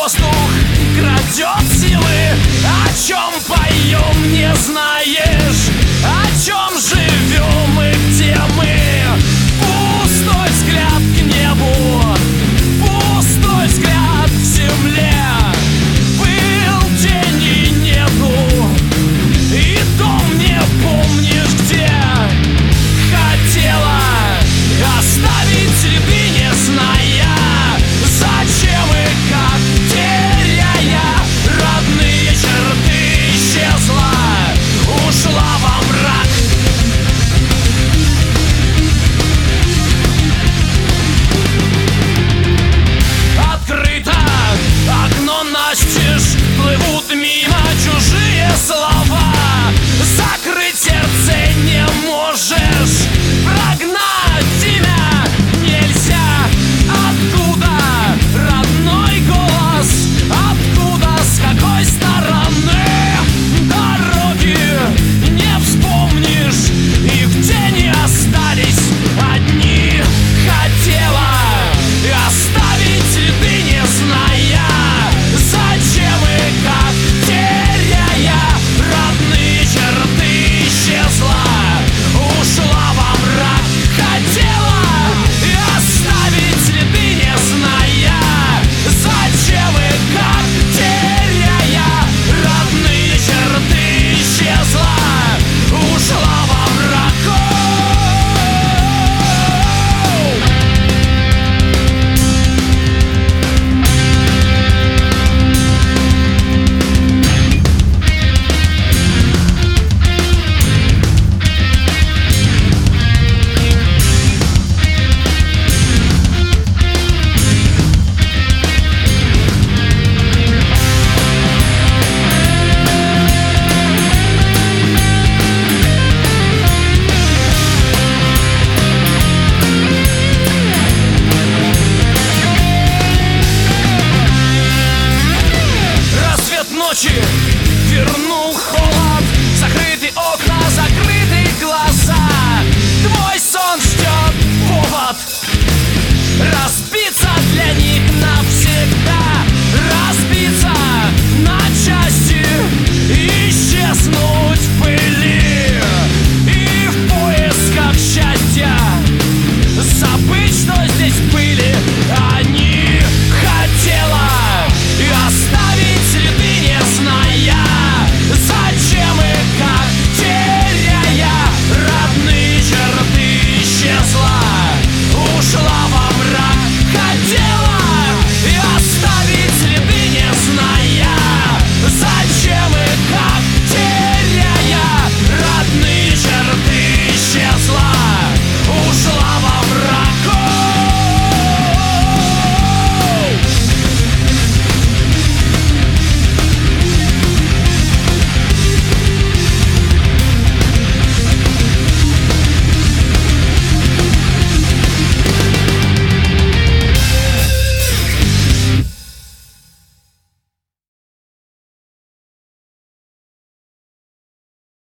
воздух крадет силы. О чем поем, не знаешь, о чем живем и где мы. Пустой взгляд к небу, пустой взгляд к земле. Был день и нету, и дом не помнишь где. Хотела оставить следы, не зная зачем и как, теряя родные черты, исчезла, ушла во мрак. Открыто окно настежь, плывут мимо чужие слова.